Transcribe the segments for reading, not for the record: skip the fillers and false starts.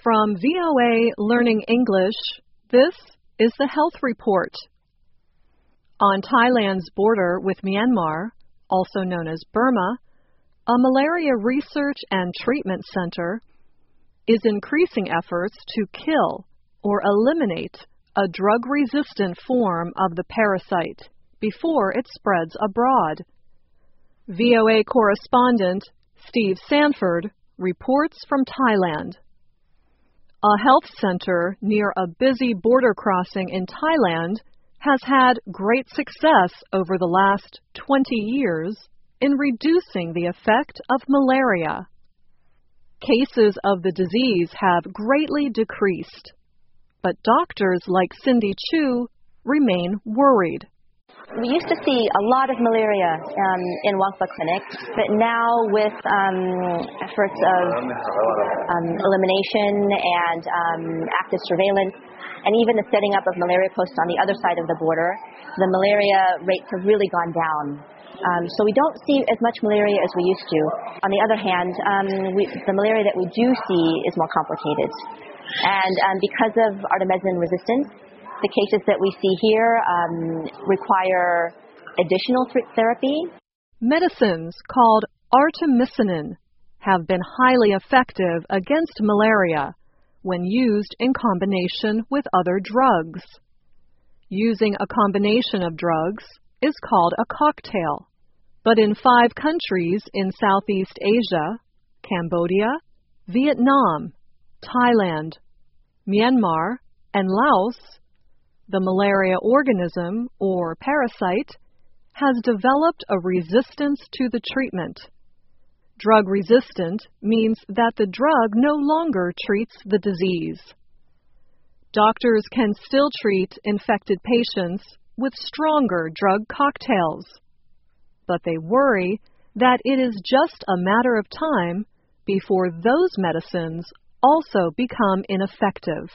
From VOA Learning English, this is the Health Report. On Thailand's border with Myanmar, also known as Burma, a malaria research and treatment center is increasing efforts to kill or eliminate a drug-resistant form of the parasite before it spreads abroad. VOA correspondent Steve Sanford reports from Thailand. A health center near a busy border crossing in Thailand has had great success over the last 20 years in reducing the effect of malaria. Cases of the disease have greatly decreased, but doctors like Cindy Chu remain worried. We used to see a lot of malaria in Wangpa Clinic, but now with efforts of elimination and active surveillance, and even the setting up of malaria posts on the other side of the border, the malaria rates have really gone down. So we don't see as much malaria as we used to. On the other hand, the malaria that we do see is more complicated. And because of artemisinin resistance, the cases that we see here require additional therapy. Medicines called artemisinin have been highly effective against malaria when used in combination with other drugs. Using a combination of drugs is called a cocktail. But in 5 countries in Southeast Asia, Cambodia, Vietnam, Thailand, Myanmar, and Laos, the malaria organism, or parasite, has developed a resistance to the treatment. Drug-resistant means that the drug no longer treats the disease. Doctors can still treat infected patients with stronger drug cocktails, but they worry that it is just a matter of time before those medicines also become ineffective.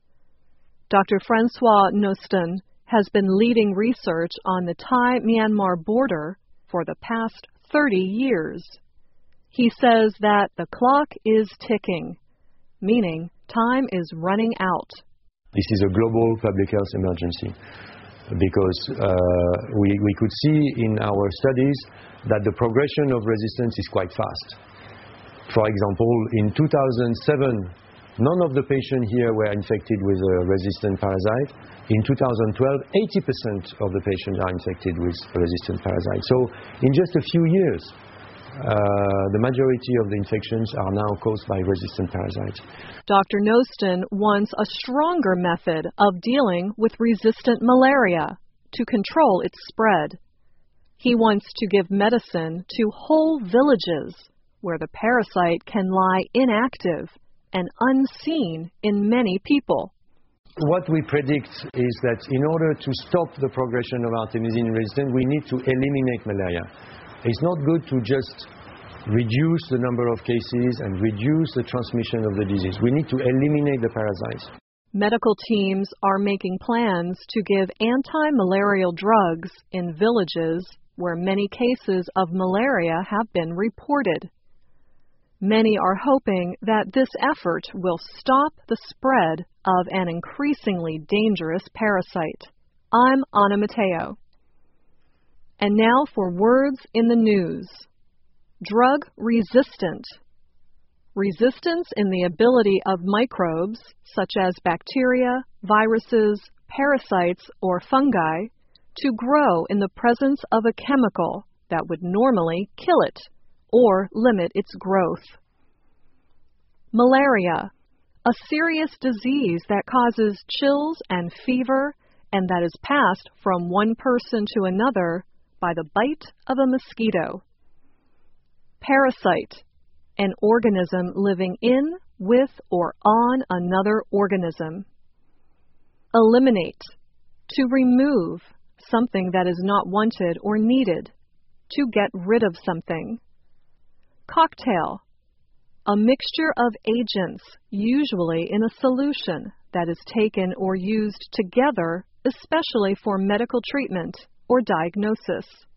Dr. Francois Noston has been leading research on the Thai-Myanmar border for the past 30 years. He says that the clock is ticking, meaning time is running out. This is a global public health emergency because we could see in our studies that the progression of resistance is quite fast. For example, in 2007, none of the patients here were infected with a resistant parasite. In 2012, 80% of the patients are infected with a resistant parasite. So in just a few years, the majority of the infections are now caused by resistant parasites. Dr. Noston wants a stronger method of dealing with resistant malaria to control its spread. He wants to give medicine to whole villages where the parasite can lie inactive and unseen in many people. What we predict is that in order to stop the progression of artemisinin resistance, we need to eliminate malaria. It's not good to just reduce the number of cases and reduce the transmission of the disease. We need to eliminate the parasites. Medical teams are making plans to give anti-malarial drugs in villages where many cases of malaria have been reported. Many are hoping that this effort will stop the spread of an increasingly dangerous parasite. I'm Anna Mateo. And now for words in the news. Drug-resistant. Resistance in the ability of microbes, such as bacteria, viruses, parasites, or fungi, to grow in the presence of a chemical that would normally kill it or limit its growth. Malaria, a serious disease that causes chills and fever and that is passed from one person to another by the bite of a mosquito. Parasite, an organism living in, with, or on another organism. Eliminate, to remove something that is not wanted or needed, to get rid of something. Cocktail, a mixture of agents, usually in a solution, that is taken or used together, especially for medical treatment or diagnosis.